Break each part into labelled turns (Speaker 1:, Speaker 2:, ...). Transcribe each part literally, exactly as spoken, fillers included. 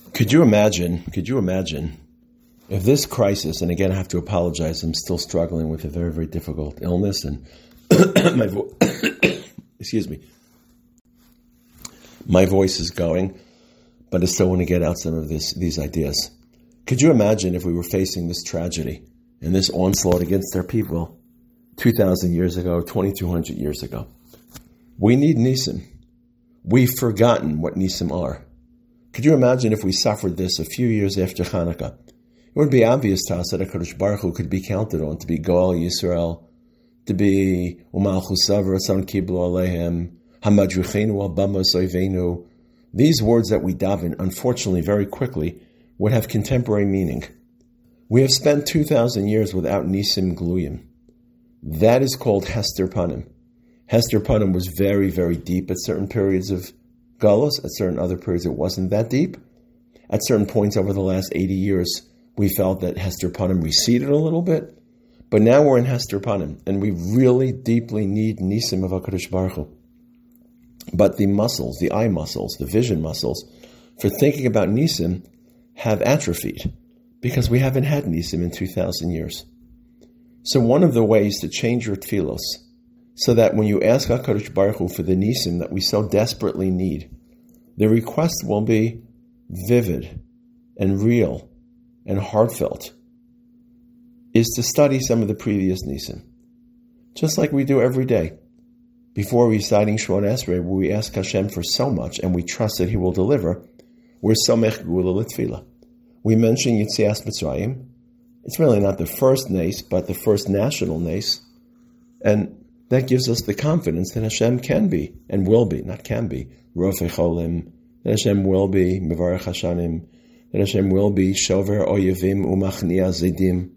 Speaker 1: Could you imagine, could you imagine if this crisis, and again I have to apologize, I'm still struggling with a very, very difficult illness and my vo- excuse me, my voice is going, but I still want to get out some of this, these ideas. Could you imagine if we were facing this tragedy and this onslaught against our people two thousand years ago, twenty-two hundred years ago? We need Nisim. We've forgotten what Nisim are. Could you imagine if we suffered this a few years after Hanukkah? It would be obvious to us that HaKadosh Baruch Hu could be counted on to be Goal Yisrael, to be Umalchu Savra San Kiblu Alehem, Hamadruchenu Al Bama Soivenu. These words that we daven, unfortunately, very quickly, would have contemporary meaning. We have spent two thousand years without Nisim Gluyim. That is called Hester Panim. Hester Panim was very, very deep at certain periods of Galus. At certain other periods, it wasn't that deep. At certain points over the last eighty years, we felt that Hester Panim receded a little bit. But now we're in Hester Panim, and we really deeply need Nisim of HaKadosh Baruch Hu. But the muscles, the eye muscles, the vision muscles, for thinking about Nisim have atrophied because we haven't had Nisim in two thousand years. So one of the ways to change your tefillos, so that when you ask HaKadosh Baruch Hu for the Nisim that we so desperately need, the request will be vivid and real and heartfelt, is to study some of the previous Nisim. Just like we do every day. Before reciting Shemona Esrei, where we ask Hashem for so much and we trust that He will deliver, we're Somech Gula L'Tfila. We mention Yitzias Mitzrayim. It's really not the first nace, but the first national nace. And that gives us the confidence that Hashem can be, and will be, not can be, Rofei Cholim, that Hashem will be, Mevarech Hashanim, that Hashem will be, Shover Oyevim Umachnia Zedim.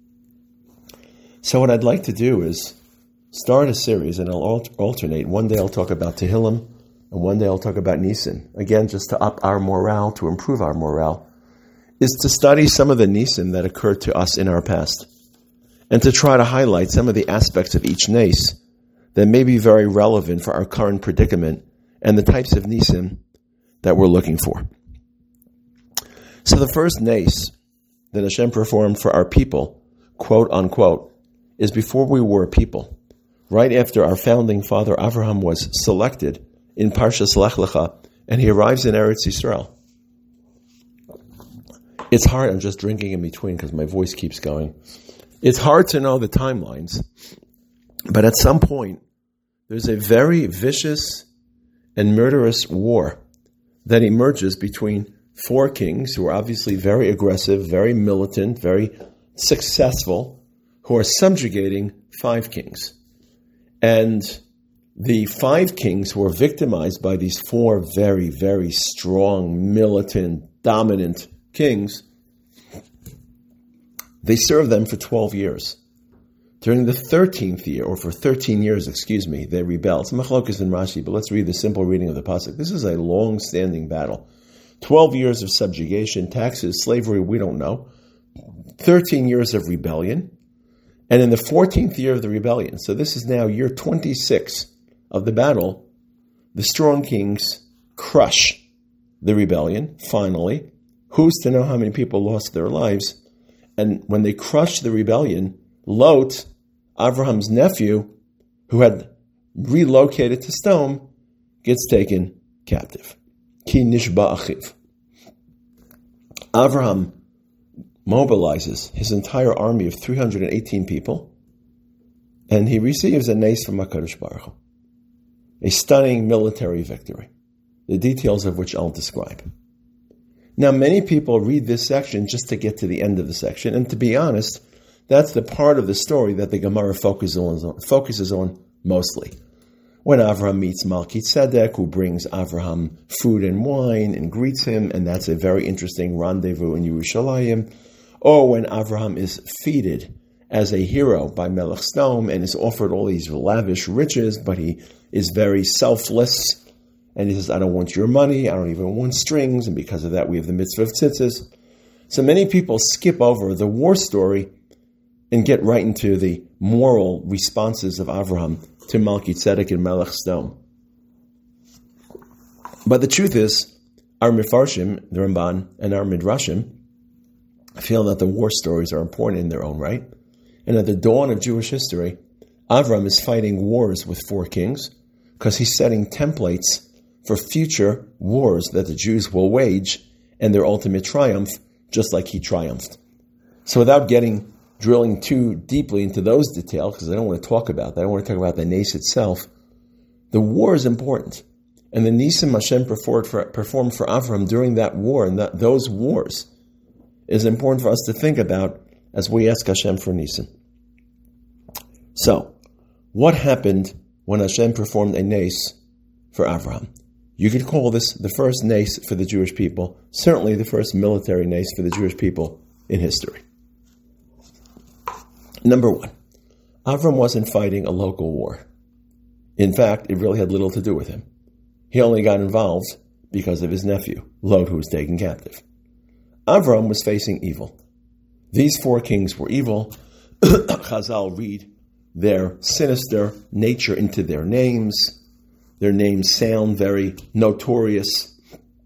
Speaker 1: So what I'd like to do is start a series, and I'll alternate. One day I'll talk about Tehillim, and one day I'll talk about Nisim. Again, just to up our morale, to improve our morale, is to study some of the Nisim that occurred to us in our past, and to try to highlight some of the aspects of each nace that may be very relevant for our current predicament and the types of Nisim that we're looking for. So the first nace that Hashem performed for our people, quote unquote, is before we were a people. Right after our founding father Avraham was selected in Parshas Lech Lecha, and he arrives in Eretz Yisrael. It's hard, I'm just drinking in between because my voice keeps going. It's hard to know the timelines, but at some point, there's a very vicious and murderous war that emerges between four kings who are obviously very aggressive, very militant, very successful, who are subjugating five kings. And the five kings who are victimized by these four very, very strong, militant, dominant kings, they serve them for twelve years. During the thirteenth year, or for thirteen years, excuse me, they rebel. It's Machlokas and Rashi, but let's read the simple reading of the pasuk. This is a long-standing battle. Twelve years of subjugation, taxes, slavery, we don't know. Thirteen years of rebellion. And in the fourteenth year of the rebellion, so this is now year twenty-six of the battle, the strong kings crush the rebellion, finally. Who's to know how many people lost their lives? And when they crush the rebellion, Lot, Avraham's nephew, who had relocated to Sdom, gets taken captive. Ki nishba achiv. Avraham mobilizes his entire army of three hundred eighteen people, and he receives a nace from HaKadosh Baruch Hu. A stunning military victory, the details of which I'll describe. Now, many people read this section just to get to the end of the section, and to be honest, that's the part of the story that the Gemara focuses on, focuses on mostly. When Avraham meets Melchizedek, who brings Avraham food and wine and greets him, and that's a very interesting rendezvous in Yerushalayim. Or when Avraham is feted as a hero by Melech Sdom and is offered all these lavish riches, but he is very selfless, and he says, I don't want your money, I don't even want strings, and because of that we have the mitzvah of tzitzis. So many people skip over the war story and get right into the moral responses of Avraham to Melchizedek and Melech Sdom. But the truth is, Our Mefarshim, the Ramban, and our Midrashim feel that the war stories are important in their own right. And at the dawn of Jewish history, Avram is fighting wars with four kings because he's setting templates for future wars that the Jews will wage and their ultimate triumph, just like he triumphed. So without getting, drilling too deeply into those details, because I don't want to talk about that, I don't want to talk about the Nes itself, the war is important. And the Nisim Hashem performed for, performed for Avram during that war, and that, those wars, is important for us to think about as we ask Hashem for Nisim. So, what happened when Hashem performed a Nes for Avram? You could call this the first Nes for the Jewish people, certainly the first military Nes for the Jewish people in history. Number one, Avram wasn't fighting a local war. In fact, it really had little to do with him. He only got involved because of his nephew, Lot, who was taken captive. Avram was facing evil. These four kings were evil. Chazal read their sinister nature into their names. Their names sound very notorious.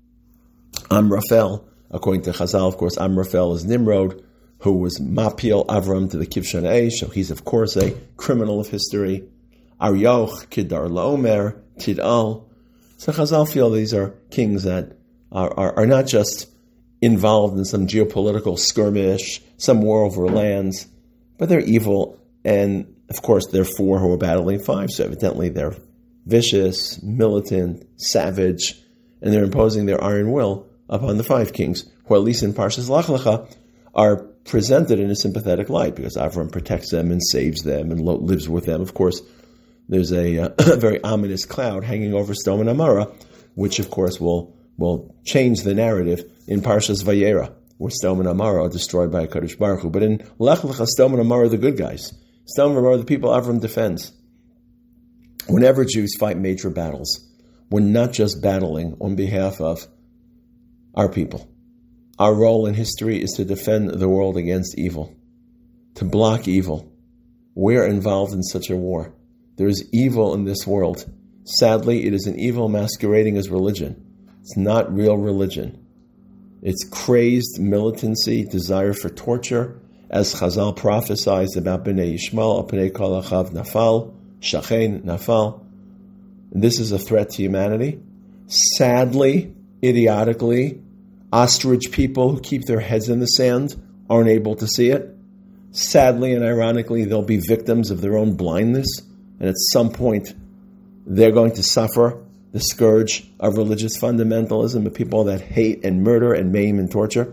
Speaker 1: Amraphel, according to Chazal, of course, Amraphel is Nimrod, who was Mapil Avram to the Kivshan Eish, so he's, of course, a criminal of history. Aryoch, Kedar Laomer, Tidal. So Chazal feel these are kings that are, are, are not just involved in some geopolitical skirmish, some war over lands, but they're evil, and of course there are four who are battling five, so evidently they're vicious, militant, savage, and they're imposing their iron will upon the five kings, who at least in Parshas Lach Lecha are presented in a sympathetic light, because Avram protects them and saves them and lives with them. Of course, there's a, uh, a very ominous cloud hanging over Sodom and Amorah, which of course will will change the narrative in Parshas Vayera, where Sodom and Amorah are destroyed by HaKadosh Baruch Hu. But in Lech Lecha, Sodom and Amorah are the good guys. Sodom and Amorah are the people Avram defends. Whenever Jews fight major battles, we're not just battling on behalf of our people. Our role in history is to defend the world against evil, to block evil. We're involved in such a war. There is evil in this world. Sadly, it is an evil masquerading as religion. It's not real religion. It's crazed militancy, desire for torture, as Chazal prophesied about Bnei Yishmael, Apnei Kol Achav Nafal, Shachen Nafal. And this is a threat to humanity. Sadly, idiotically, ostrich people who keep their heads in the sand aren't able to see it. Sadly and ironically, they'll be victims of their own blindness, and at some point, they're going to suffer the scourge of religious fundamentalism, of people that hate and murder and maim and torture.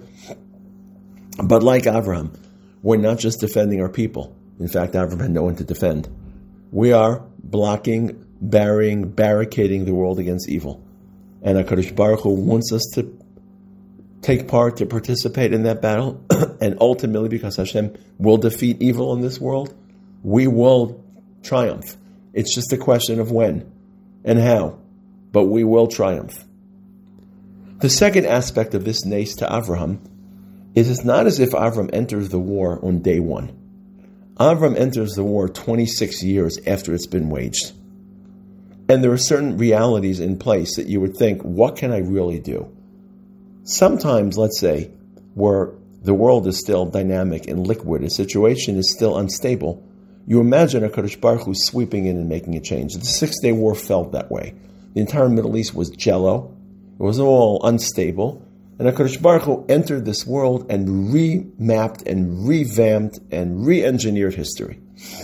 Speaker 1: But like Avram, we're not just defending our people. In fact, Avram had no one to defend. We are blocking, burying, barricading the world against evil. And HaKadosh Baruch Hu wants us to take part, to participate in that battle, and ultimately, because Hashem will defeat evil in this world, we will triumph. It's just a question of when and how, but we will triumph. The second aspect of this Nes to Avraham is it's not as if Avram enters the war on day one. Avram enters the war twenty-six years after it's been waged. And there are certain realities in place that you would think, what can I really do? Sometimes, let's say, where the world is still dynamic and liquid, a situation is still unstable, you imagine HaKadosh Baruch Hu sweeping in and making a change. The Six-Day War felt that way. The entire Middle East was jello. It was all unstable. And HaKadosh Baruch Hu entered this world and remapped and revamped and re-engineered history.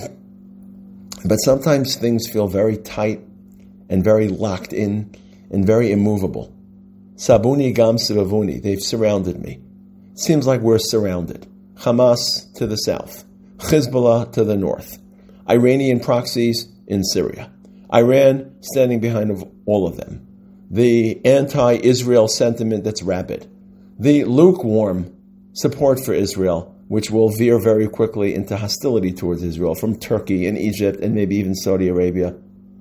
Speaker 1: But sometimes things feel very tight and very locked in and very immovable. Sabuni gam sivavuni, they've surrounded me. Seems like we're surrounded. Hamas to the south, Hezbollah to the north, Iranian proxies in Syria, Iran standing behind all of them, the anti-Israel sentiment that's rabid, the lukewarm support for Israel, which will veer very quickly into hostility towards Israel from Turkey and Egypt and maybe even Saudi Arabia.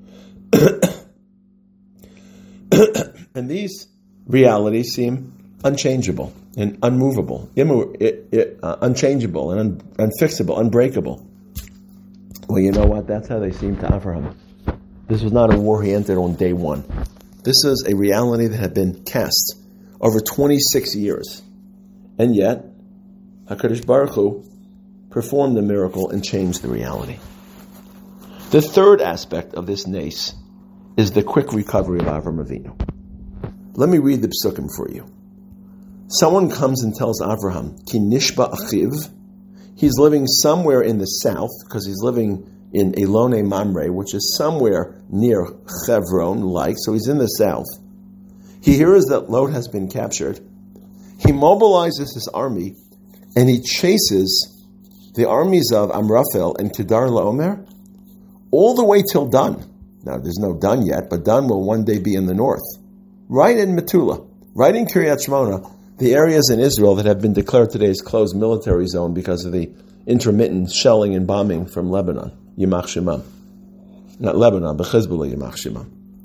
Speaker 1: And these realities seem unchangeable and unmovable, immo- it, it, uh, unchangeable and un- unfixable, unbreakable. Well, you know what? That's how they seem to Avraham. This was not a war he entered on day one. This is a reality that had been cast over twenty-six years. And yet, HaKadosh Baruch Hu performed the miracle and changed the reality. The third aspect of this nace is the quick recovery of Avram Avinu. Let me read the psukim for you. Someone comes and tells Avraham, Ki nishba achiv, he's living somewhere in the south, because he's living in Elone Mamre, which is somewhere near Chevron, like, so he's in the south. He hears that Lot has been captured. He mobilizes his army, and he chases the armies of Amraphel and Kedar Laomer all the way till Dan. Now, there's no Dan yet, but Dan will one day be in the north. Right in Metula, right in Kiryat Shmona, the areas in Israel that have been declared today's closed military zone because of the intermittent shelling and bombing from Lebanon, Yimach Shemam. Not Lebanon, but Hezbollah, Yimach Shemam.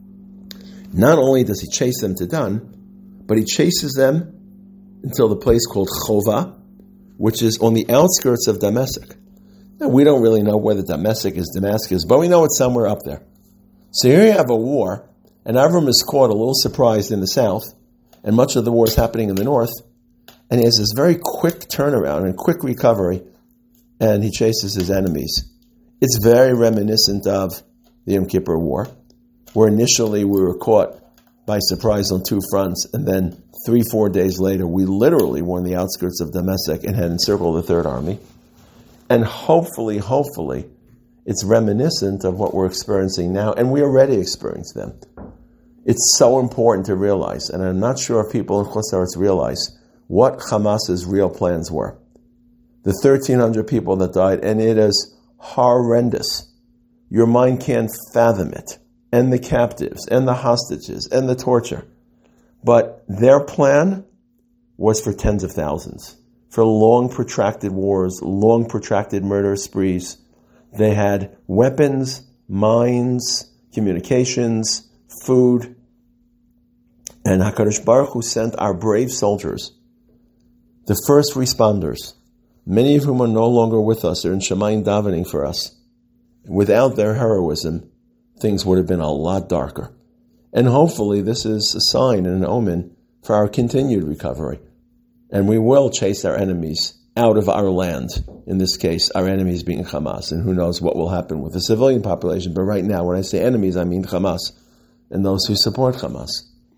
Speaker 1: Not only does he chase them to Dan, but he chases them until the place called Chova, which is on the outskirts of Damascus. Now, we don't really know whether Damascus is Damascus, but we know it's somewhere up there. So here you have a war, and Avram is caught a little surprised in the south, and much of the war is happening in the north, and he has this very quick turnaround and quick recovery, and he chases his enemies. It's very reminiscent of the Yom Kippur War, where initially we were caught by surprise on two fronts, and then three, four days later, we literally were on the outskirts of Damascus and had encircled the Third Army. And hopefully, hopefully, it's reminiscent of what we're experiencing now, and we already experienced them. It's so important to realize, and I'm not sure if people in Chutz La'aretz realize what Hamas's real plans were. The thirteen hundred people that died, and it is horrendous. Your mind can't fathom it. And the captives, and the hostages, and the torture. But their plan was for tens of thousands. For long protracted wars, long protracted murder sprees. They had weapons, mines, communications, food. And HaKadosh Baruch Hu sent our brave soldiers, the first responders, many of whom are no longer with us, are in Shemayim davening for us. Without their heroism, things would have been a lot darker. And hopefully this is a sign and an omen for our continued recovery. And we will chase our enemies out of our land. In this case, our enemies being Hamas. And who knows what will happen with the civilian population. But right now, when I say enemies, I mean Hamas and those who support Hamas.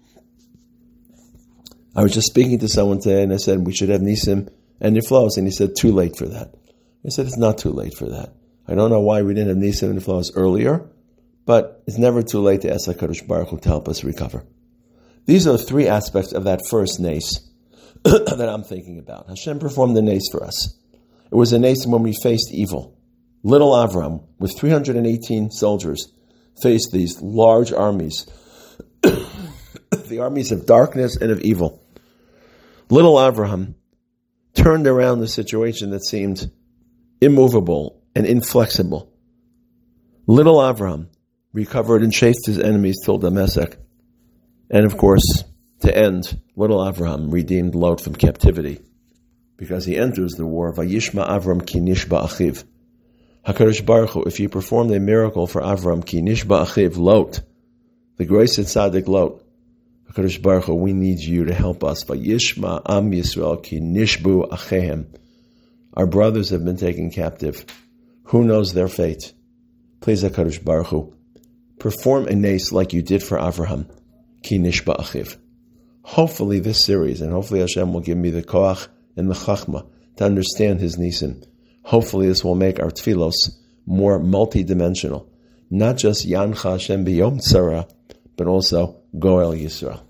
Speaker 1: I was just speaking to someone today, and I said, we should have Nisim and Niflos. And he said, too late for that. I said, it's not too late for that. I don't know why we didn't have Nisim and Niflos earlier, but it's never too late to ask HaKadosh Baruch Hu to help us recover. These are the three aspects of that first nace that I'm thinking about. Hashem performed the nace for us. It was a nace when we faced evil. Little Avram, with three hundred eighteen soldiers, faced these large armies, the armies of darkness and of evil. Little Avraham turned around the situation that seemed immovable and inflexible. Little Avraham recovered and chased his enemies till Damascus. And of course, to end, little Avraham redeemed Lot from captivity because he enters the war. Vayishma Avram ki nishba achiv. HaKadosh Baruch Hu, if you performed a miracle for Avram ki nishba achiv, Lot, the grace of Tzaddik Lot, HaKadosh Baruch Hu, we need you to help us. Vayishma Am Yisrael ki nishbu achehem. Our brothers have been taken captive. Who knows their fate? Please, HaKadosh Baruch Hu, perform a nace like you did for Avraham, ki nishba achiv. Hopefully this series, and hopefully Hashem will give me the koach and the chachma to understand his nisim. Hopefully this will make our tfilos more multi-dimensional. Not just Yancha Hashem b'yom tzara, but also Goel Yisrael.